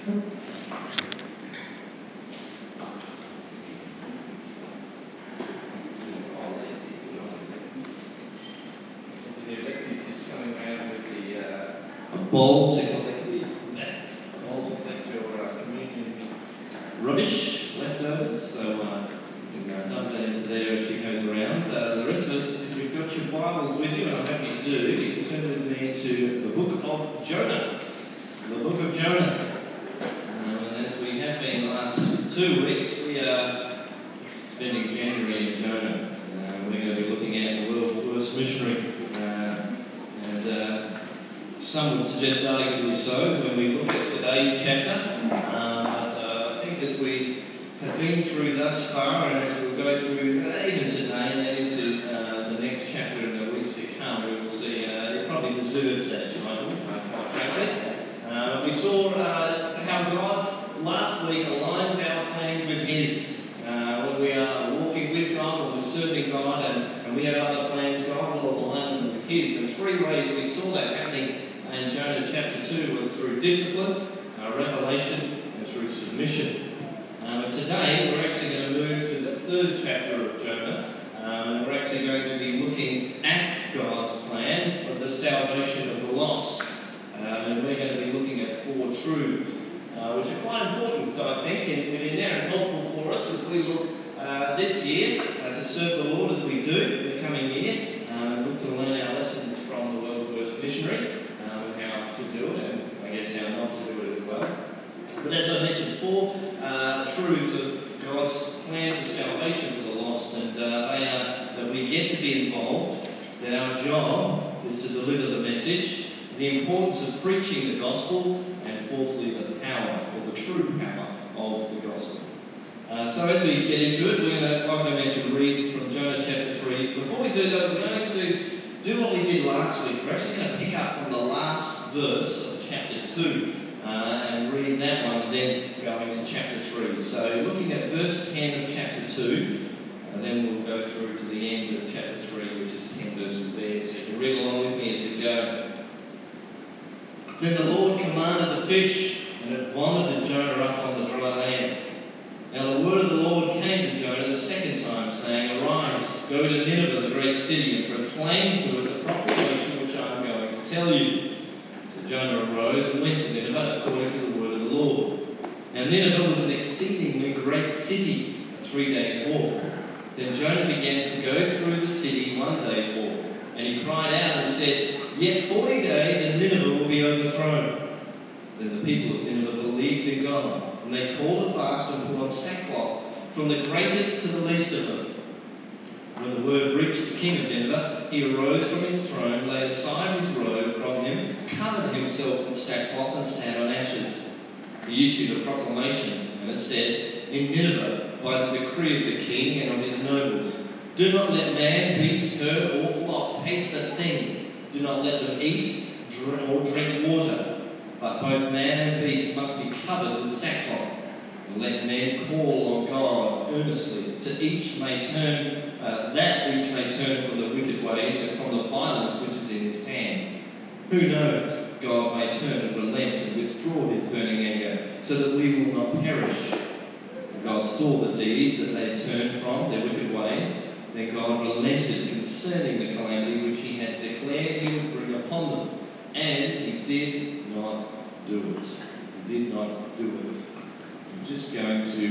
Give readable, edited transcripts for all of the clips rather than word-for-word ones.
Bowl to collect your communion rubbish, leftovers, so you can dump that into there as she goes around. The rest of us, if you've got your Bibles with you, and I hope you do, you can turn with me to the book of Jonah. The book of Jonah. And as we have been the last 2 weeks, we are spending January in Jonah. We're going to be looking at the world's worst missionary. And some would suggest arguably so when we look at today's chapter. But I think as we have been through thus far, and as we'll go through even today and then into the next chapter in the weeks to come, we will see it probably deserves that title, quite frankly. But we saw how God last week aligns our plans with His. When we are walking with God, when we're serving God, and we have other plans, God will align them with His. And 3 ways we saw that happening in Jonah chapter 2 was through discipline, revelation, and through submission. And today we're actually going to move to the 3rd chapter of Jonah, and we're actually going to be looking at God's plan of the salvation of the lost. And we're going to be looking at 4 truths, which are quite important, I think, within there, and helpful for us as we look this year to serve the Lord as we do in the coming year, and look to learn our lessons from the world's worst missionary, and how to do it, and I guess how not to do it as well. But as I mentioned, 4 truths of God's plan for salvation for the lost, and they are that we get to be involved, that our job is to deliver the message, the importance of preaching the gospel, and fourthly, the power, or the true power, of the gospel. So as we get into it, I'm going to read from Jonah chapter 3. Before we do, though, we're going to do what we did last week. We're actually going to pick up from the last verse of chapter 2 and read that one, and then go into chapter 3. So looking at verse 10 of chapter 2, then we'll go through to the end of chapter 3, which is 10 verses there. So you can read along with me as we go. Then the Lord commanded the fish, and it vomited Jonah up on the dry land. Now the word of the Lord came to Jonah the 2nd time, saying, "Arise, go to Nineveh, the great city, and proclaim to it the proclamation which I am going to tell you." So Jonah arose and went to Nineveh according to the word of the Lord. Now Nineveh was an exceedingly great city, a 3 days' walk. Then Jonah began to go through the city 1 day's walk. And he cried out and said, "Yet 40 days and Nineveh will be overthrown." Then the people of Nineveh believed in God, and they called a fast and put on sackcloth, from the greatest to the least of them. When the word reached the king of Nineveh, he arose from his throne, laid aside his robe from him, covered himself with sackcloth, and sat on ashes. He issued a proclamation, and it said, "In Nineveh, by the decree of the king and of his nobles, do not let man, beast, herd, or flock taste a thing. Do not let them eat or drink water. But both man and beast must be covered with sackcloth. And let men call on God earnestly, that each may turn from the wicked ways and from the violence which is in his hand. Who knows? God may turn and relent and withdraw his burning anger, so that we will not perish." God saw the deeds that they had turned from their wicked ways. Then God relented concerning the calamity which he had declared he would bring upon them. And he did not do it. He did not do it. I'm just going to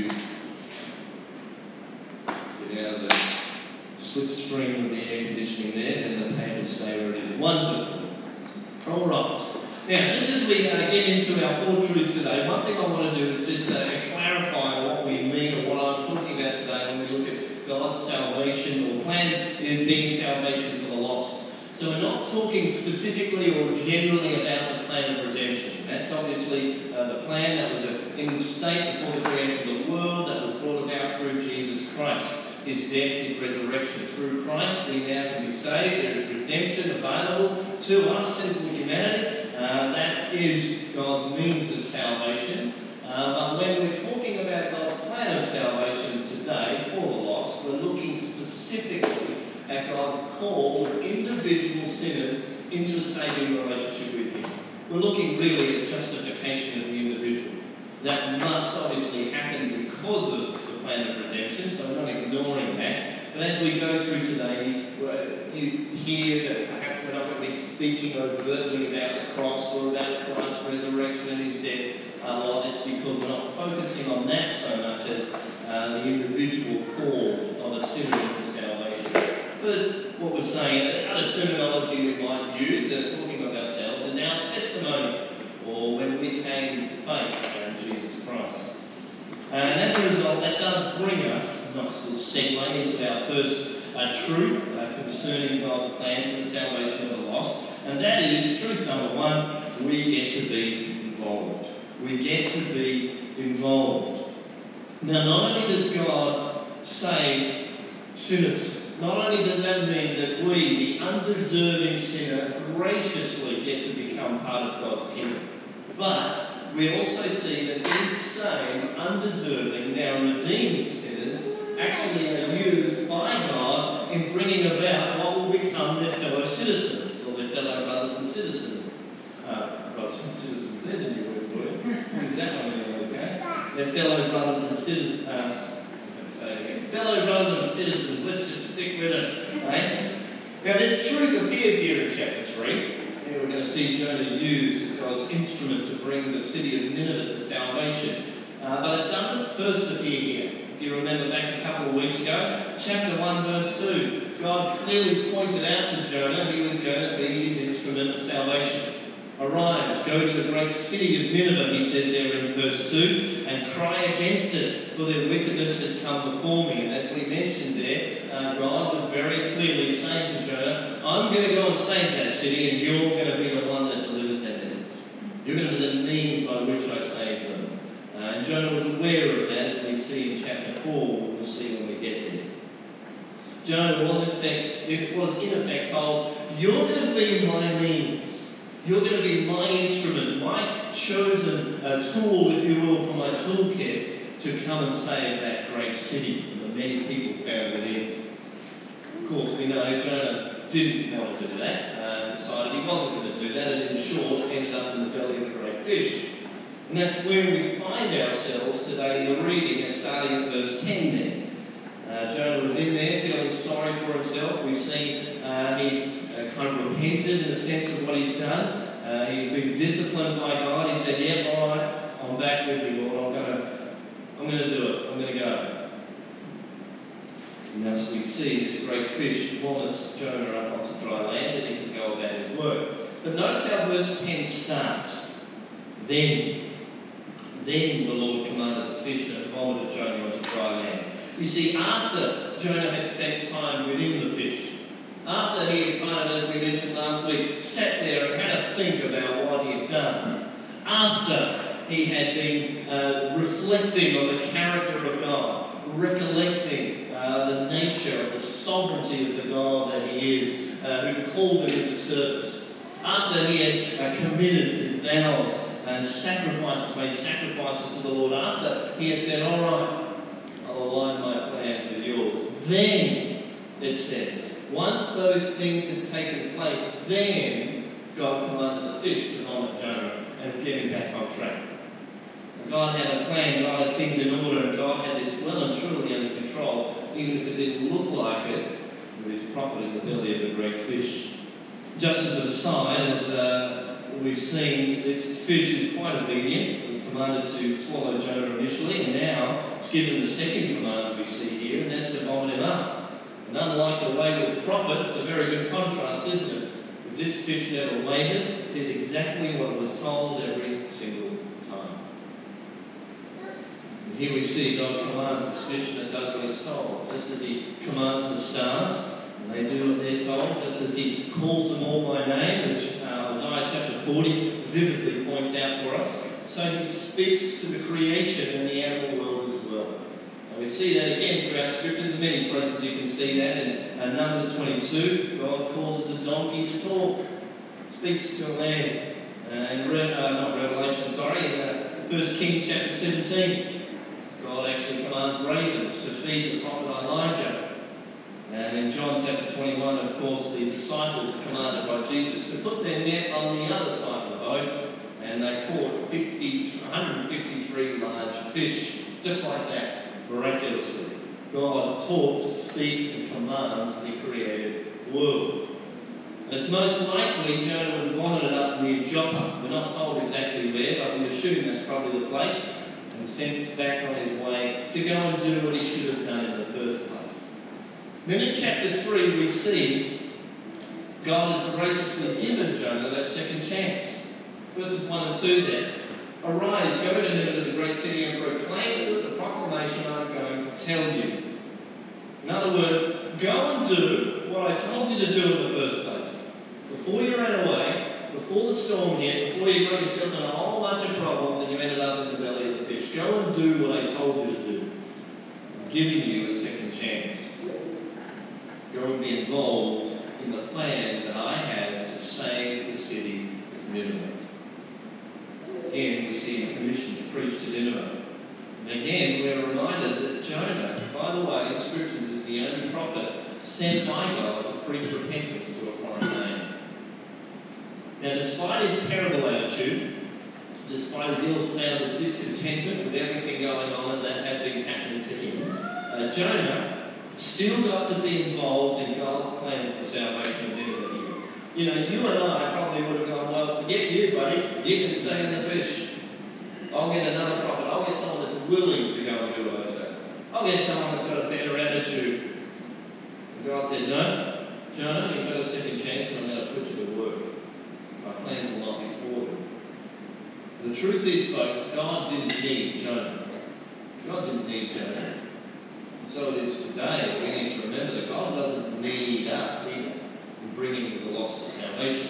get out of the slipstream of the air conditioning there, then the page will stay where it is. Wonderful. All right. Now, just as we get into our 4 truths today, one thing I want to do is just clarify what we mean, or what I'm talking about today when we look at God's salvation or plan is being salvation for the lost. So we're not talking specifically or generally about the plan of redemption. That's obviously the plan that was in state before the creation of the world, that was brought about through Jesus Christ. His death, his resurrection. Through Christ, we now can be saved. There is redemption available to us, sinful humanity. That is God's means of salvation. But when we're talking about God's plan of salvation today for the lost, we're looking specifically at God's call of individual sinners into a saving relationship with him. We're looking really at justification of the individual. That must obviously happen because of the plan of redemption, so we're not ignoring that. But as we go through today, you hear that perhaps we're not going to be speaking overtly about the cross or about Christ's resurrection and his death a lot. It's because we're not focusing on that so much as the individual call of a sinner into salvation. But it's what we're saying. Other terminology we might use, talking of ourselves, is our testimony, or when we came to faith in Jesus Christ. And as a result, that does bring us, a nice little segue, into our first truth concerning God's plan for the salvation of the lost. And that is, truth number one, we get to be involved. We get to be involved. Now, not only does God save sinners, not only does that mean that we, the undeserving sinner, graciously get to become part of God's kingdom, but we also see that these same undeserving, now redeemed sinners actually are used by God in bringing about what will become their fellow citizens, or their fellow brothers and citizens. Brothers and citizens, there's a new word for you. Use that one when you're okay. Their fellow brothers and citizens. Fellow brothers and citizens, let's just stick with it. Right? Now, this truth appears here in chapter 3. Here we're going to see Jonah used as God's instrument to bring the city of Nineveh to salvation. But it doesn't first appear here. If you remember back a couple of weeks ago, chapter 1, verse 2, God clearly pointed out to Jonah he was going to be his instrument of salvation. Arise, go to the great city of Nineveh, he says there in verse 2, and cry against it, for their wickedness has come before me. And as we mentioned there, God was very clearly saying to Jonah, I'm going to go and save that city, and you're going to be the one that delivers their message. You're going to be the means by which I save them. And Jonah was aware of that, as we see in chapter 4, we'll see when we get there. Jonah was in effect told, you're going to be my means. You're going to be my instrument, my chosen tool, if you will, from my toolkit to come and save that great city and the many people found within. Of course, we know Jonah didn't want to do that, decided he wasn't going to do that, and in short, ended up in the belly of a great fish. And that's where we find ourselves today in the reading, starting at verse 10 there. Jonah was in there feeling sorry for himself. We see he's kind of repented in the sense of what he's done. He's been disciplined by God. He said, yep, all right, I'm back with you, Lord. I'm going to do it. I'm going to go. And thus we see this great fish vomits Jonah up onto dry land and he can go about his work. But notice how verse 10 starts. Then the Lord commanded the fish and it vomited Jonah onto dry land. You see, after Jonah had spent time within the fish, after he had kind of, as we mentioned last week, sat there and had a think about what he had done, after he had been reflecting on the character of God, recollecting the nature of the sovereignty of the God that he is, who called him into service, after he had committed his vows and made sacrifices to the Lord, after he had said, all right, I'll align my plans with yours. Then, it says, once those things had taken place, then God commanded the fish to vomit Jonah and get him back on track. And God had a plan, God had things in order, and God had this well and truly under control, even if it didn't look like it, with his prophet in the belly of a great fish. Just as an aside, as we've seen, this fish is quite obedient. It was commanded to swallow Jonah initially, and now it's given the second command we see here, and that's to vomit him up. And unlike the wayward prophet, it's a very good contrast, isn't it? Because this fish never wavered, it did exactly what it was told every single time. And here we see God commands this fish and it does what it's told, just as he commands the stars. And they do what they're told, just as he calls them all by name, as Isaiah chapter 40 vividly points out for us. So he speaks to the creation and the animal world as well. And we see that again throughout scriptures. In many places you can see that. In Numbers 22, God causes a donkey to talk, speaks to a man. In 1 Kings chapter 17, God actually commands ravens to feed the prophet Elijah. And in John chapter 21, of course, the disciples are commanded by Jesus to put their net on the other side of the boat, and they caught 153 3 large fish. Just like that, miraculously. God talks, speaks and commands the created world. It's most likely Jonah was vomited up near Joppa. We're not told exactly where, but we assume that's probably the place, and sent back on his way to go and do what he should have done in the first place. Then in chapter 3 we see God has graciously given Jonah that second chance. Verses 1 and 2 there. Arise, go to Nineveh, the great city, and proclaim to it the proclamation I'm going to tell you. In other words, go and do what I told you to do in the first place. Before you ran away, before the storm hit, before you got yourself in a whole bunch of problems and you ended up in the belly of the fish. Go and do what I told you to do. I'm giving you a second chance. Go and be involved in the plan that I have to save the city of Nineveh. Again, we see him commissioned to preach to Nineveh. And again, we're reminded that Jonah, by the way, in Scriptures, is the only prophet sent by God to preach repentance to a foreign land. Now, despite his terrible attitude, despite his ill-founded discontentment with everything going on and that had been happening to him, Jonah still got to be involved in God's plan for the salvation of Nineveh here. You know, you and I probably would have gone, well, forget you, buddy. You can stay in the fish. I'll get another prophet. I'll get someone that's willing to go and do what I say. I'll get someone that's got a better attitude. And God said, no, Jonah, you've got a second chance and I'm going to put you to work. My plans will not be thwarted. The truth is, folks, God didn't need Jonah. God didn't need Jonah. And so it is today. We need to remember that God doesn't need us either in bringing the lost to salvation.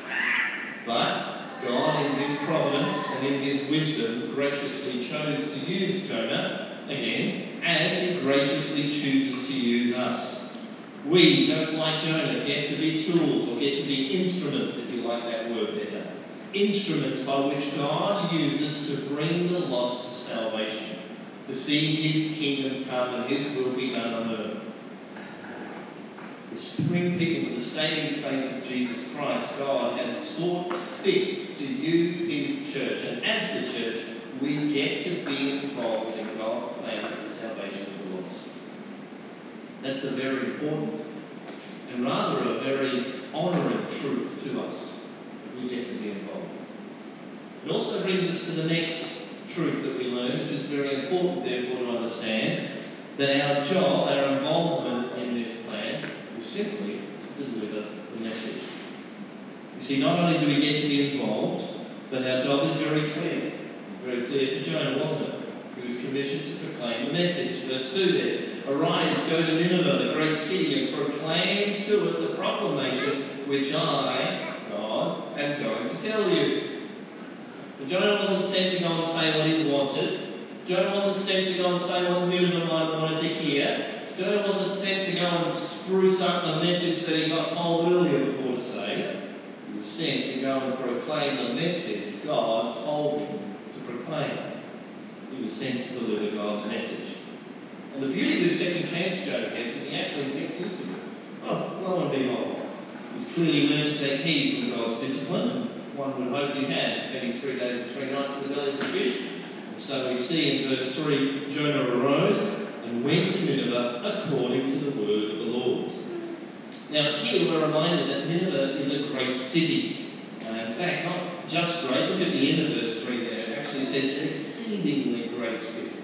But God, in his providence and in his wisdom, graciously chose to use Jonah, again, as he graciously chooses to use us. We, just like Jonah, get to be tools, or get to be instruments, if you like that word better. Instruments by which God uses to bring the lost to salvation, to see his kingdom come and his will be done on earth. To bring people to the saving faith of Jesus Christ, God has sought fit to use his church. And as the church, we get to be involved in God's plan for the salvation of the lost. That's a very important and rather a very honouring truth to us, that we get to be involved. It also brings us to the next truth that we learn, which is very important, therefore, to understand, that our job, our involvement in this plan, is simply to deliver the message. You see, not only do we get to be involved, but our job is very clear. Very clear for Jonah, wasn't it? He was commissioned to proclaim the message. Verse 2 there. Arise, go to Nineveh, the great city, and proclaim to it the proclamation which I, God, am going to tell you. So Jonah wasn't sent to go and say what he wanted. Jonah wasn't sent to go and say what Nineveh might have wanted to hear. Jonah wasn't sent to go and spruce up the message that he got told earlier before to say. He was sent to go and proclaim the message God told him to proclaim. He was sent to deliver God's message. And the beauty of this second chance Jonah gets is he actually makes use of it. Oh, lo and behold, he's clearly learned to take heed from God's discipline, and one would hope he had, spending 3 days and 3 nights in the belly of the fish. And so we see in verse 3, Jonah arose and went to Nineveh according to the word of the Lord. Now it's here we're reminded that Nineveh is a great city. In fact, not just great. Look at the end of verse 3 there. It actually says an exceedingly great city.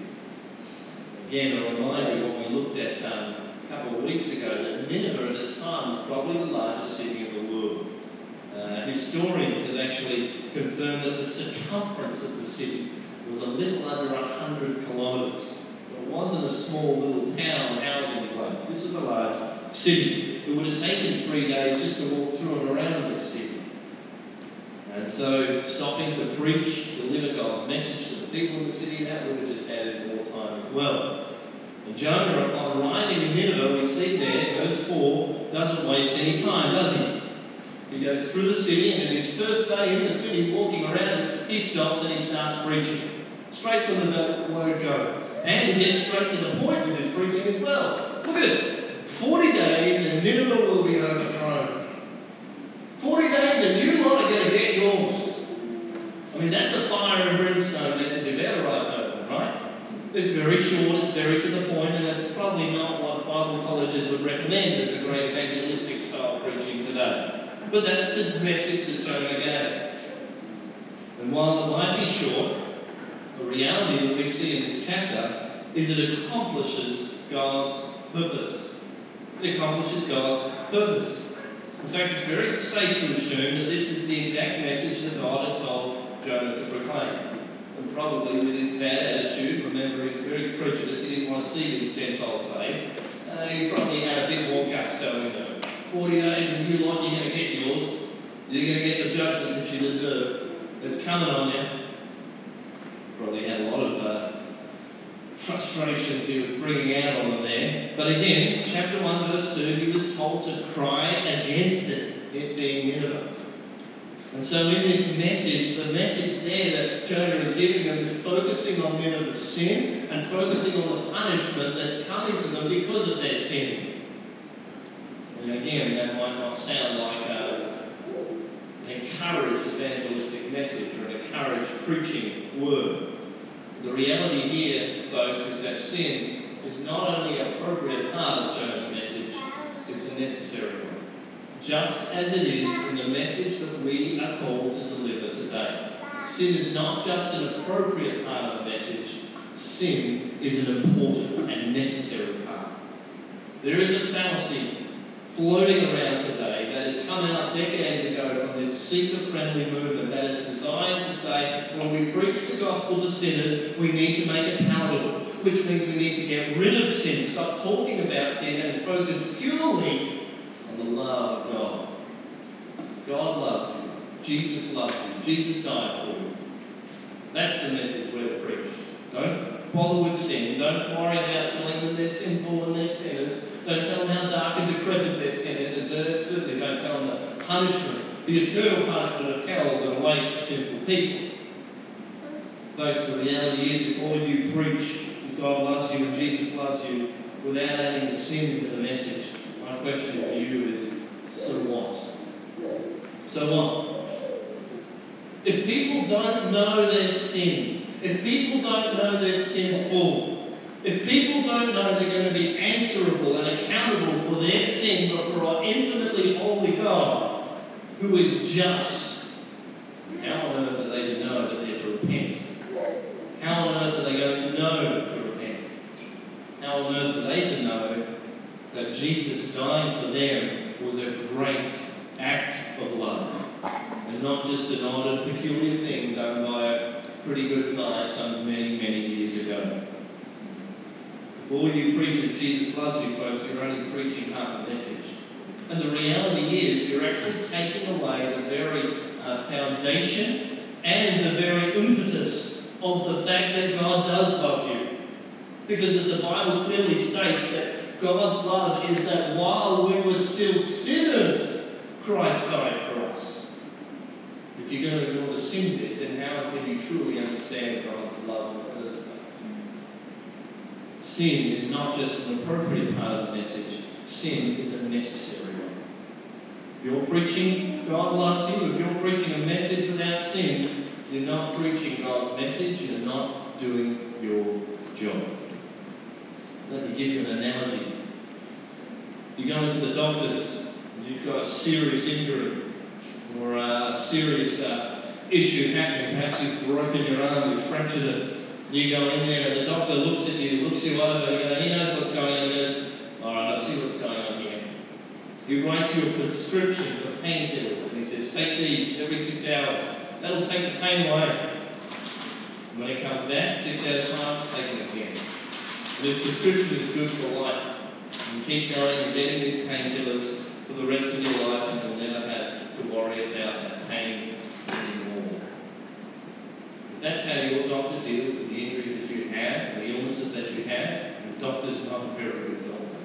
Again, a reminder of what we looked at a couple of weeks ago, that Nineveh at its time was probably the largest city in the world. Historians have actually confirmed that the circumference of the city was a little under 100 kilometres. So it wasn't a small little town housing place. This was a large city. It would have taken 3 days just to walk through and around this city. And so stopping to preach, deliver God's message to the people in the city, that would have just added more time as well. And Jonah, upon arriving in Nineveh, we see there, verse 4, doesn't waste any time, does he? He goes through the city, and in his first day in the city, walking around it, he stops and he starts preaching. Straight from the word go. And he gets straight to the point with his preaching as well. Look at it. 40 days and Nineveh will be overthrown. 40 days and you lot are going to get yours. I mean, that's a fire and brimstone message if ever I've It's very short, it's very to the point, and it's probably not what Bible colleges would recommend as a great evangelistic style preaching today. But that's the message that Jonah gave. And while it might be short, the reality that we see in this chapter is it accomplishes God's purpose. It accomplishes God's purpose. In fact, it's very safe to assume that this is the exact message that God had told Jonah to proclaim. And probably with his bad attitude, remember he was very prejudiced, he didn't want to see these Gentiles saved, he probably had a bit more gusto in him. 40 days and you lot, you're going to get yours. You're going to get the judgment that you deserve. It's coming on you. Probably had a lot of frustrations he was bringing out on them there. But again, chapter 1 verse 2, he was told to cry against it being Nineveh. And so in this message, the message there that Jonah is giving them is focusing on Nineveh's sin and focusing on the punishment that's coming to them because of their sin. And again, that might not sound like an encouraged evangelistic message or an encouraged preaching word. The reality here, folks, is that sin is not only an appropriate part of Jonah's message, it's a necessary one. Just as it is in the message that we are called to deliver today. Sin is not just an appropriate part of the message, sin is an important and necessary part. There is a fallacy floating around today that has come out decades ago from this seeker-friendly movement that is designed to say, when we preach the gospel to sinners, we need to make it palatable, which means we need to get rid of sin, stop talking about sin and focus purely on the love of God. God loves you. Jesus loves you. Jesus died for you. That's the message we're to preach. Don't bother with sin. Don't worry about telling them they're sinful and they're sinners. Don't tell them how dark and decrepit their sin is. And certainly don't tell them the punishment, the eternal punishment of hell that awaits sinful people. Folks, the reality is if all you preach is God loves you and Jesus loves you without adding the sin into the message, my question for you is, so what? So what? If people don't know their sin, if people don't know they're sinful, if people don't know they're going to be answerable and accountable for their sin before our infinitely holy God, who is just, how on earth are they to know that they're to repent? How on earth are they going to know to repent? How on earth are they to know that Jesus dying for them was a great act of love and not just an odd and peculiar thing done by a pretty good guy some many, many years ago? If all you preach is Jesus loves you, folks, you're only preaching half the message. And the reality is you're actually taking away the very foundation and the very impetus of the fact that God does love you. Because as the Bible clearly states, that God's love is that while we were still sinners, Christ died for us. If you're going to ignore the sin bit, then how can you truly understand God's love in the first place? Sin is not just an appropriate part of the message, sin is a necessary one. If you're preaching God loves you, if you're preaching a message without sin, you're not preaching God's message, you're not doing your job. Let me give you an analogy. You go into the doctors and you've got a serious injury or a serious issue happening. Perhaps you've broken your arm, you've fractured it. You go in there and the doctor looks at you, looks you over, he knows what's going on. He goes, all right, I see what's going on here. He writes you a prescription for painkillers and he says, take these every 6 hours. That'll take the pain away. And when it comes back, 6 hours time, take it again. And his prescription is good for life. You keep going and getting these painkillers for the rest of your life and you'll never have to worry about that pain anymore. If that's how your doctor deals with the injuries that you have and the illnesses that you have, the doctor's not a very good doctor.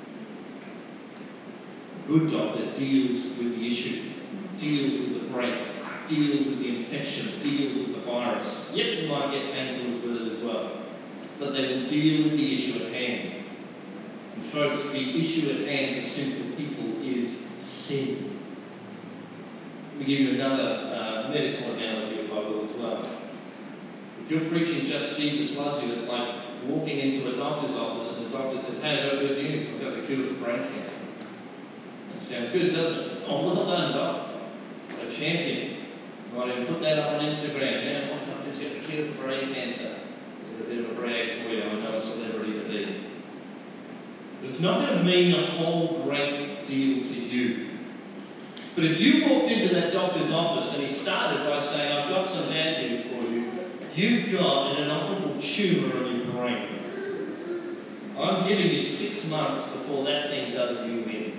A good doctor deals with the issue, deals with the break, deals with the infection, deals with the virus. Yep, you might get painkillers with it as well. But they will deal with the issue at hand. And folks, the issue at hand for sinful people is sin. Let me give you another medical analogy, if I will, as well. If you're preaching just Jesus loves you, it's like walking into a doctor's office and the doctor says, "Hey, I've got good news. I've got the cure for brain cancer." That sounds good, doesn't it? "Oh, well done, Doc. What a champion. You might even put that up on Instagram. Yeah, my doctor's got the cure for brain cancer. There's a bit of a brag for you. I know a celebrity to be." But it's not going to mean a whole great deal to you. But if you walked into that doctor's office and he started by saying, "I've got some bad news for you. You've got an inoperable tumour on your brain. I'm giving you 6 months before that thing does you in.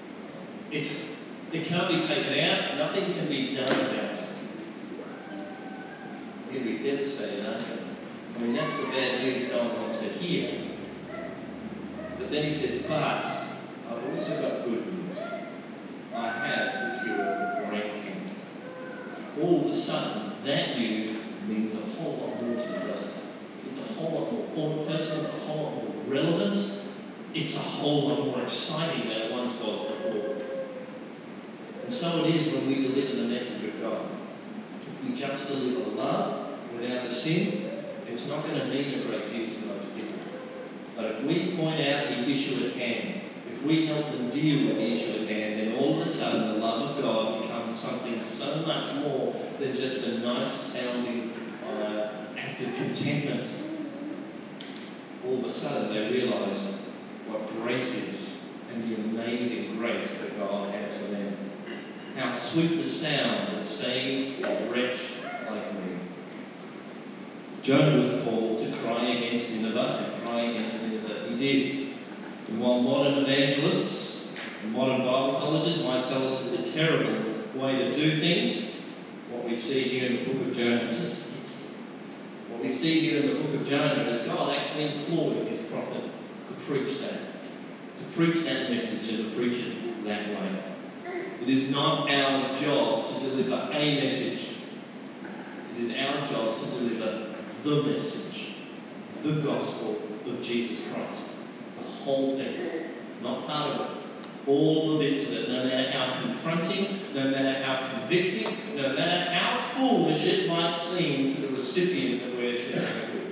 It can't be taken out. Nothing can be done about it." You're going to be devastated, aren't you? I mean, that's the bad news no one wants to hear. But then he says, "But I've also got good news. I have the cure for brain cancer." All of a sudden, that news means a whole lot more to you, doesn't it? It's a whole lot more personal, it's a whole lot more relevant, it's a whole lot more exciting than it once was before. And so it is when we deliver the message of God. If we just deliver love without the sin, it's not going to mean a great deal to most people. But if we point out the issue at hand, if we help them deal with the issue at hand, then all of a sudden the love of God becomes something so much more than just a nice sounding act of contentment. All of a sudden they realise what grace is and the amazing grace that God has for them. How sweet the sound that saved a wretch like me. Jonah was called to cry against Nineveh, and cry against Nineveh he did. And while modern evangelists and modern Bible colleges might tell us it's a terrible way to do things, what we see here in the book of Jonah, just sit still. What we see here in the book of Jonah is God actually employed his prophet to preach that message and to preach it that way. It is not our job to deliver a message. It is our job to deliver the message, the gospel of Jesus Christ. The whole thing, not part of it. All the bits of it, no matter how confronting, no matter how convicting, no matter how foolish it might seem to the recipient that we're sharing it with.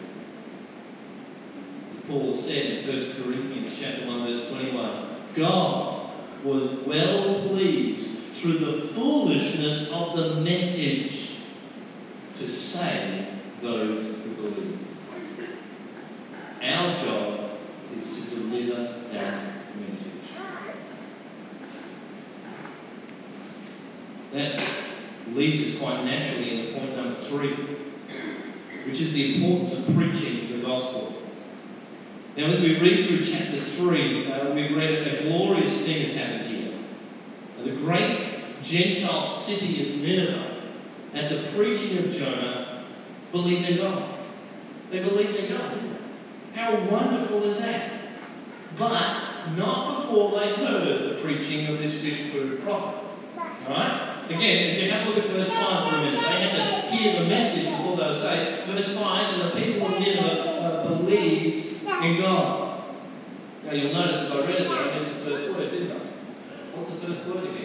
As Paul has said in 1 Corinthians chapter 1, verse 21, God was well pleased through the foolishness of the message to save those who believe. Our job is to deliver that message. That leads us quite naturally into point number 3, which is the importance of preaching the gospel. Now, as we read through chapter 3, we've read a glorious thing has happened here. The great Gentile city of Nineveh, at the preaching of Jonah, believed in God. They believed in God, didn't they? How wonderful is that? But not before they heard the preaching of this fish food prophet. Alright? Again, if you have a look at verse 5 for a minute, they had to hear the message before they were saved. Verse 5, and the people of Nineveh believed in God. Now you'll notice as I read it there, I missed the first word, didn't I? What's the first word again?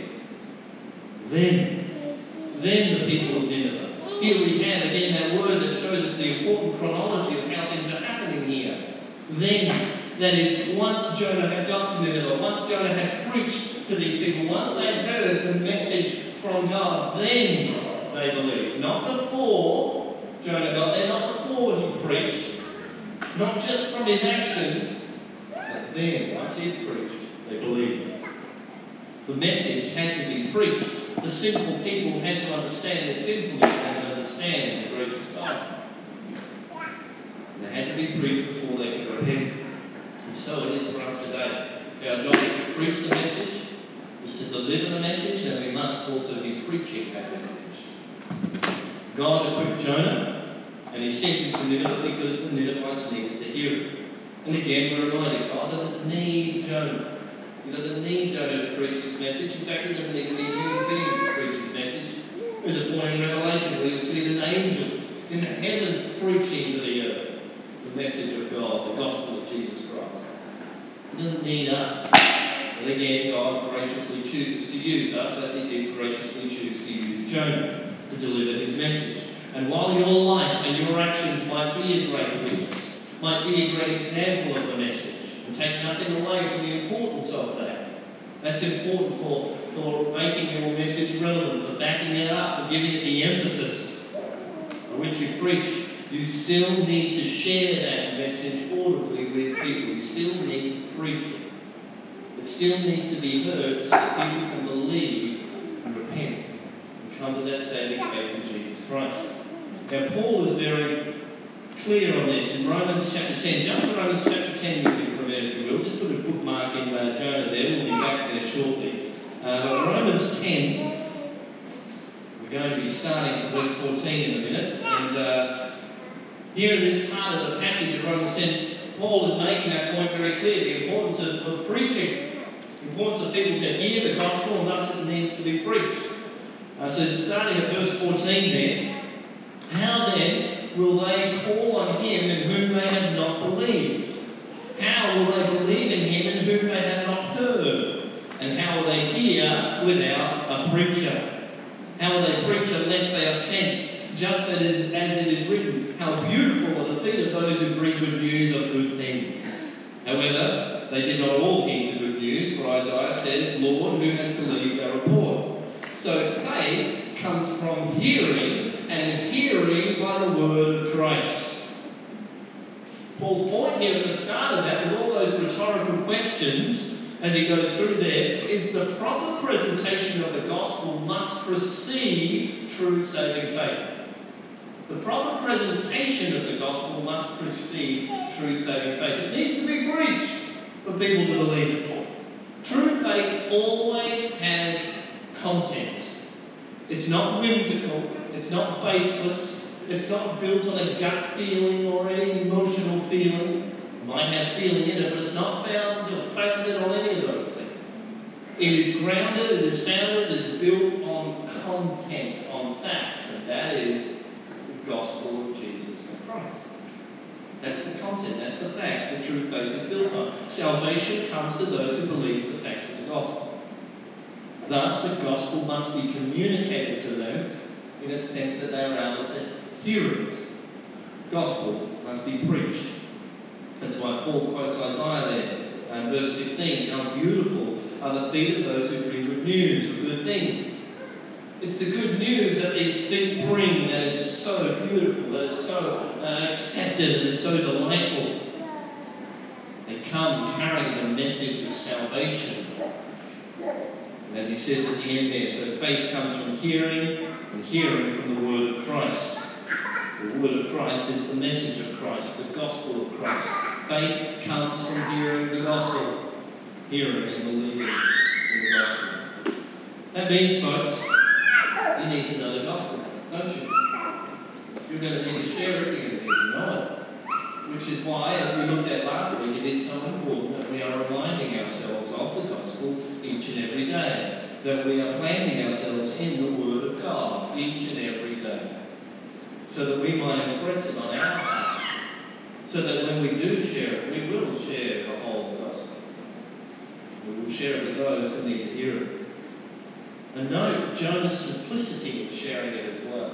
Then the people of Nineveh. Here we have again that word that shows us the important chronology of how things are happening here. Then, that is, once Jonah had got to Nineveh, once Jonah had preached to these people, once they had heard the message from God, then they believed. Not before Jonah got there, not before he preached, not just from his actions, but then, once he had preached, they believed. The message had to be preached. The sinful people had to understand their sinfulness and they could understand the gracious God. And they had to be preached before they could repent. And so it is for us today. If our job is to preach the message, is to deliver the message, then we must also be preaching that message. God equipped Jonah and he sent him to Nineveh because the Ninevites needed to hear it. And again, we're reminded, God doesn't need Jonah. He doesn't need Jonah to preach this message. In fact, he doesn't even need human beings to preach his message. There's a point in Revelation where you'll see there's angels in the heavens preaching to the earth the message of God, the gospel of Jesus Christ. He doesn't need us. But again, God graciously chooses to use us as he did graciously choose to use Jonah to deliver his message. And while your life and your actions might be a great witness, might be a great example of the message and take nothing away from the importance of that. That's important for making your message relevant, for backing it up, for giving it the emphasis on which you preach. You still need to share that message audibly with people. You still need to preach it. It still needs to be heard so that people can believe and repent and come to that saving faith in Jesus Christ. Now, Paul is very clear on this in Romans chapter 10. Jump to Romans chapter 10 with me for a minute, if you will. Just put a bookmark in Jonah there. We'll be back there shortly. But Romans 10, we're going to be starting from verse 14 in a minute. And here in this part of the passage of Romans 10, Paul is making that point very clear, the importance of preaching, the importance of people to hear the gospel, and thus it needs to be preached. So starting at verse 14 there, how then will they call on him in whom they have not believed? How will they believe in him in whom they have not heard? And how will they hear without a preacher? How will they preach unless they are sent? Just as it is written, how beautiful are the feet of those who bring good news of good things. However, they did not all heed the good news, for Isaiah says, Lord, who has believed our report? So faith comes from hearing, and hearing by the word of Christ. Paul's point here at the start of that, with all those rhetorical questions, as he goes through there, is the proper presentation of the gospel must precede true saving faith. The proper presentation of the gospel must precede true saving faith. It needs to be preached for people to believe it. True faith always has content. It's not whimsical, it's not baseless, it's not built on a gut feeling or any emotional feeling. It might have feeling in it, but it's not founded on any of those things. It is grounded, it is founded, it is built on content, on facts, and that is the gospel of Jesus Christ. That's the content, that's the facts the true faith is built on. Salvation comes to those who believe the facts of the gospel. Thus, the gospel must be communicated to them in a sense that they are able to hear it. Gospel must be preached. That's why Paul quotes Isaiah there in verse 15. How beautiful are the feet of those who bring good news of good things. It's the good news that these feet bring that is so beautiful, that is so accepted and is so delightful. They come carrying the message of salvation. And as he says at the end there, so faith comes from hearing, and hearing from the word of Christ. The word of Christ is the message of Christ, the gospel of Christ. Faith comes from hearing the gospel, hearing and believing in the gospel. That means, folks, you need to know the gospel, don't you? You're going to need to share it, you're going to need to know it. Which is why, as we looked at last week, it is so important that we are reminding ourselves of the gospel each and every day. That we are planting ourselves in the Word of God each and every day. So that we might impress it on our heart. So that when we do share it, we will share the whole gospel. We will share it with those who need to hear it. And note Jonah's simplicity in sharing it as well.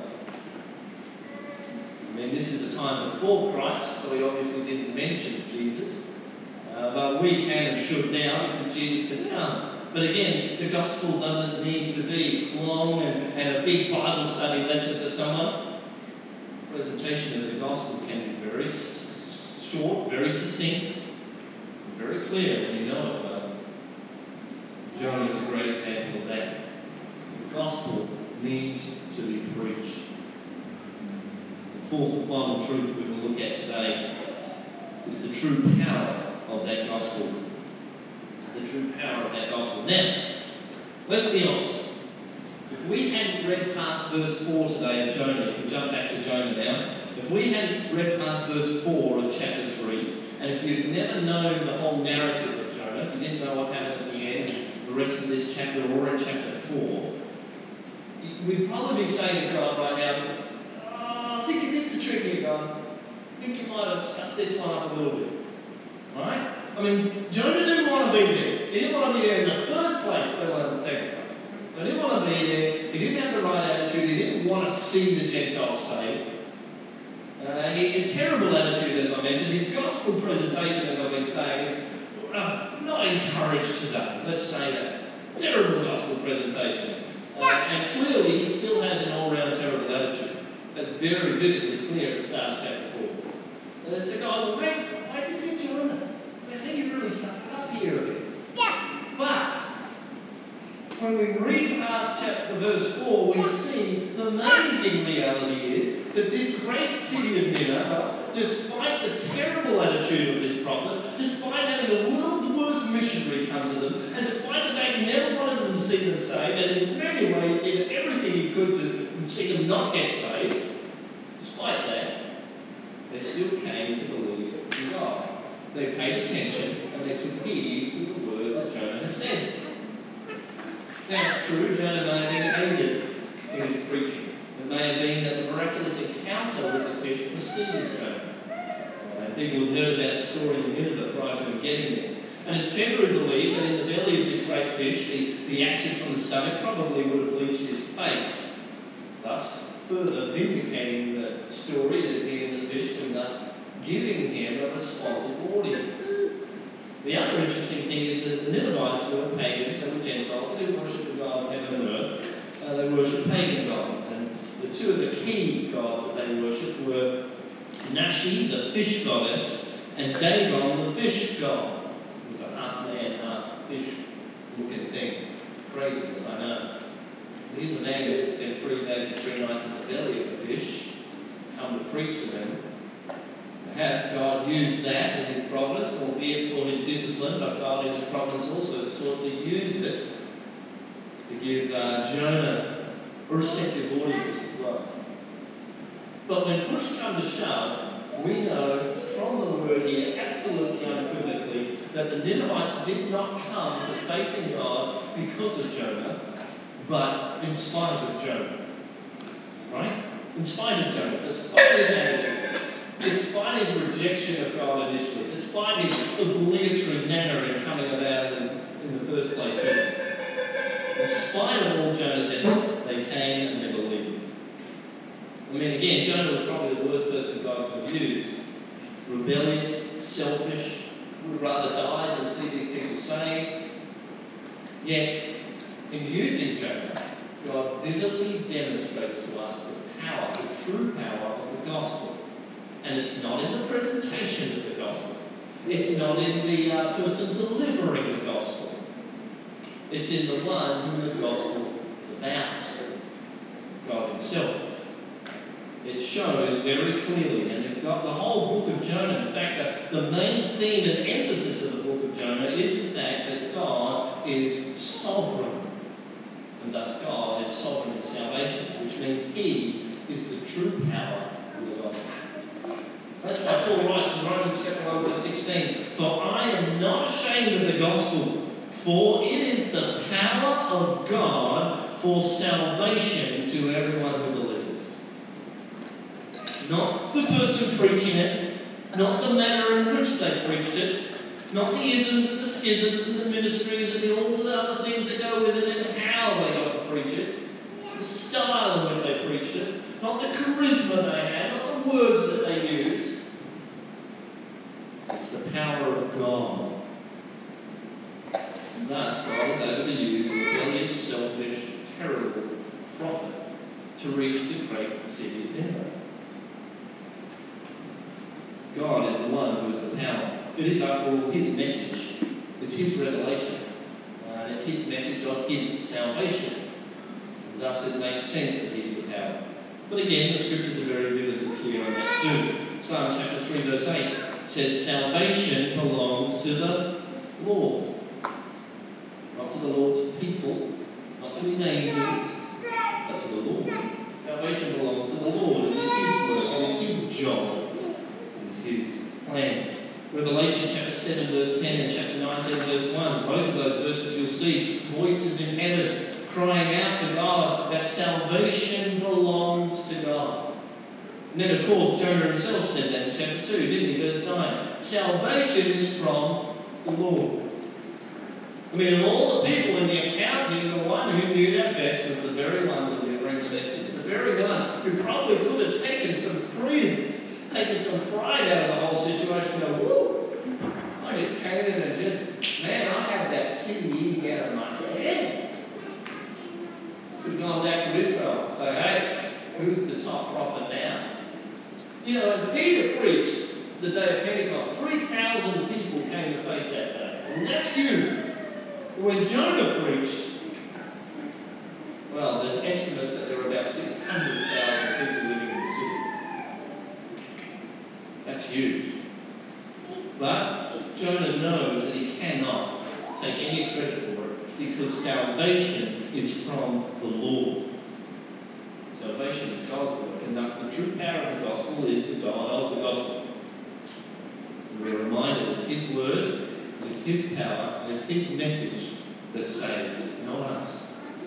I mean, this is a time before Christ, so he obviously didn't mention Jesus. But we can and should now because Jesus has come. But again, the gospel doesn't need to be long and a big Bible study lesson for someone. The presentation of the gospel can be very short, very succinct, and very clear when you know it well. Jonah is a great example of that. The gospel needs to be preached. The fourth and final truth we will look at today is the true power of that gospel. The true power of that gospel. Now, let's be honest. If we hadn't read past verse 4 today of Jonah, you can jump back to Jonah now. If we hadn't read past verse 4 of chapter 3, and if you'd never known the whole narrative of Jonah, if you didn't know what happened at the end and the rest of this chapter or in chapter 4, we'd probably be saying to God right now, I think you missed the trick here, God. I think you might have scuffed this one up a little bit. Right? I mean, Jonah didn't want to be there. He didn't want to be there in the first place, let alone the second place. So he didn't want to be there. He didn't have the right attitude. He didn't want to see the Gentiles saved. A terrible attitude, as I mentioned. His gospel presentation, as I've been saying, is not encouraged today. Let's say that. Terrible gospel presentation. And clearly he still has an all-round terrible attitude. That's very vividly clear at the start of chapter 4. So God, why did you send Jonah? I think you really stuck it up here a bit. Yeah. But when we read past chapter verse 4, we see the amazing reality is that this great city of Nineveh, despite the terrible attitude of this prophet, despite having the world's worst missionary come to them, and despite the fact he never wanted them to see them saved, and in many ways did everything he could to see them not get saved, despite that, they still came to believe in God. They paid attention and they took heed to the word that Jonah had said. Now it's true, Jonah may have been aided in his preaching. It may have been that the miraculous encounter with the fish preceded Jonah. And people had heard about the story in Nineveh prior to him getting there. And it's generally believed that in the belly of this great fish, the acid from the stomach probably would have bleached his face, thus further vindicating the story that he'd been in the fish and thus giving him a responsive audience. The other interesting thing is that the Ninevites were pagans, they were Gentiles, they didn't worship the God of heaven and earth, they worshipped pagan gods. And the two of the key gods that they worshipped were Nashi, the fish goddess, and Dagon, the fish god. He was a half man, half fish looking thing. Craziness, I know. But here's a man who just spent 3 days and 3 nights in the belly of a fish. He's come to preach to them. Perhaps God used that in his providence, albeit for his discipline, but God in his providence also sought to use it to give Jonah a receptive audience as well. But when push come to shove, we know from the word here absolutely unequivocally that the Ninevites did not come to faith in God because of Jonah, but in spite of Jonah. Right? In spite of Jonah, despite his attitude, despite his rejection of God initially, despite his obligatory manner in coming about in the first place here, in spite of all Jonah's efforts, they came and they believed. I mean, again, Jonah was probably the worst person God could have used. Rebellious, selfish, would have rather died than see these people saved. Yet, in using Jonah, God vividly demonstrates to us the power, the true power of the gospel. And it's not in the presentation of the gospel. It's not in the person delivering the gospel. It's in the one whom the gospel is about, God himself. It shows very clearly, and the whole book of Jonah, in fact, the main theme and emphasis of the book of Jonah is in fact that God is sovereign. And thus God is sovereign in salvation, which means he is the true power of the gospel. That's why Paul writes in Romans chapter 1 verse 16, "For I am not ashamed of the gospel, for it is the power of God for salvation to everyone who believes." Not the person preaching it, not the manner in which they preached it, not the isms and the schisms and the ministries and all the other things that go with it and how they got to preach it, the style in which they preached it, not the charisma they had, not the words that they used. It's the power of God. And thus, God is able to use a rebellious, selfish, terrible prophet to reach the great city of Nineveh. God is the one who is the power. It is, after all, his message. It's his revelation. And it's his message of his salvation. And thus it makes sense that he's the power. But again, the scriptures are very vividly clear on that too. Psalm chapter 3 verse 8 says, "Salvation belongs to the Lord." Not to the Lord's people, not to his angels, but to the Lord. Salvation belongs to the Lord. It is his work. It is his job. It is his plan. Revelation chapter 7 verse 10 and chapter 19 verse 1. Both of those verses you'll see voices in heaven crying out to God that salvation belongs to God. And then of course Jonah himself said that in chapter 2, didn't he? Verse 9. Salvation is from the Lord. I mean, of all the people in the account here, the one who knew that best was the very one delivering the message. The very one who probably could have taken some credence taken some pride out of the whole situation. Go, whoo! I just came in and I had that city eating out of my head. Could have gone back to Israel and say, hey, who's the top prophet now? You know, when Peter preached the day of Pentecost, 3,000 people came to faith that day. And that's huge. But when Jonah preached, well, there's estimates that there were about 600,000 people living in the city. That's huge. But Jonah knows that he cannot take any credit for it because salvation is from the Lord. Salvation is God's work, and thus the true power of the gospel is the God of the gospel. And we're reminded it's His word, it's His power, and it's His message that saves, not us.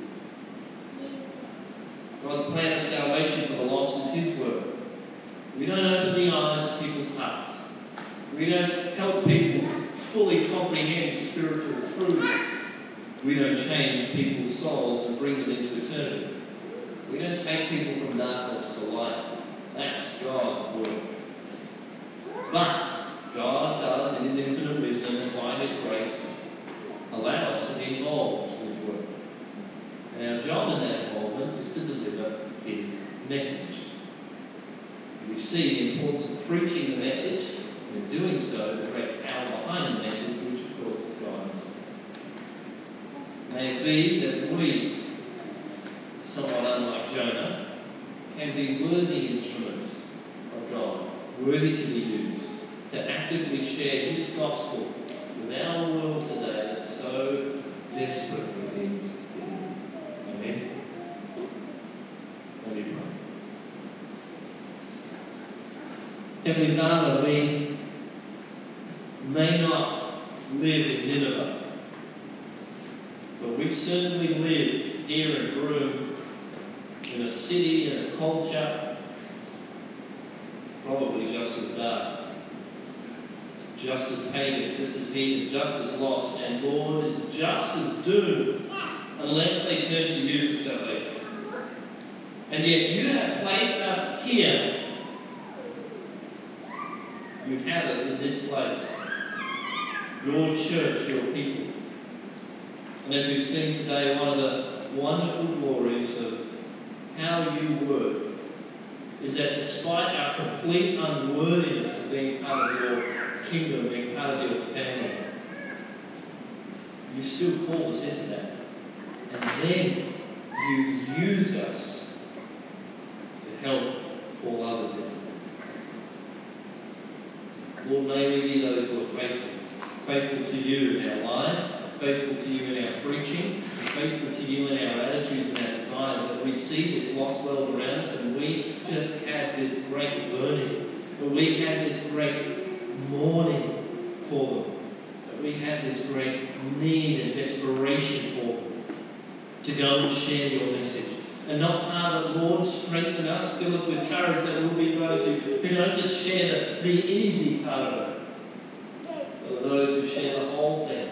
God's plan of salvation for the lost is His work. We don't open the eyes of people's hearts. We don't help people fully comprehend spiritual truths. We don't change people's souls and bring them into eternity. We don't take people from darkness to light. That's God's work. But God does, in His infinite wisdom and by His grace, allow us to be involved in His work. And our job in that involvement is to deliver His message. We see the importance of preaching the message, and in doing so, the great power behind the message, which of course is God Himself. May it be that we, somewhat unlike Jonah, can be worthy instruments of God, worthy to be used, to actively share His gospel with our world today that so desperately needs to hear. Amen? Let me pray. Heavenly Father, we may not live in Nineveh, but we certainly live here in Broome, in a city and a culture probably just as dark, just as pagan, just as heathen, just as lost, and Lord, is just as doomed unless they turn to You for salvation. And yet You have placed us here. You have us in this place, Your church, Your people. And as we've seen today, one of the wonderful glories of how You work is that despite our complete unworthiness of being part of Your kingdom, being part of Your family, You still called us into that. And then You use us to help call others into that. Lord, may we be those who are faithful. Faithful to You in our lives, faithful to You in our preaching, and faithful to You in our attitudes and our desires, that we see this lost world around us and we just have this great burning, that we have this great mourning for them, that we have this great need and desperation for them, to go and share Your message. And not halve it, Lord, strengthen us, fill us with courage that we'll be those who don't just share the easy part of it, but are those who share the whole thing.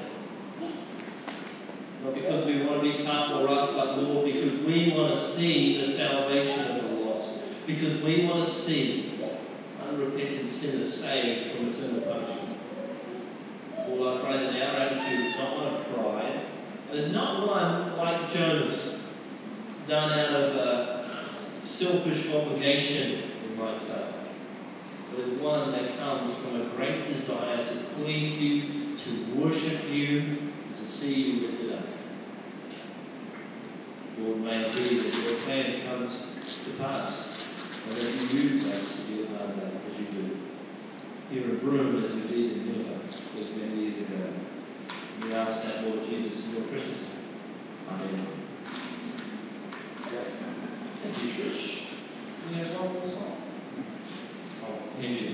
Not because we want to be tough or rough, but Lord, because we want to see the salvation of the lost. Because we want to see unrepentant sinners saved from eternal punishment. Lord, I pray that our attitude is not one of pride, and is not one like Jonah's, done out of selfish obligation, we might say, but is one that comes from a great desire to please You, to worship You, and to see You lifted up. Lord, may it be that Your plan comes to pass, and that You use us to be a part of that, as You do here in Broome, as You did in Nineveh those many years ago. We ask that, Lord Jesus, in Your precious name. Amen. Thank you, Trish. We have one more song. I'll hand you the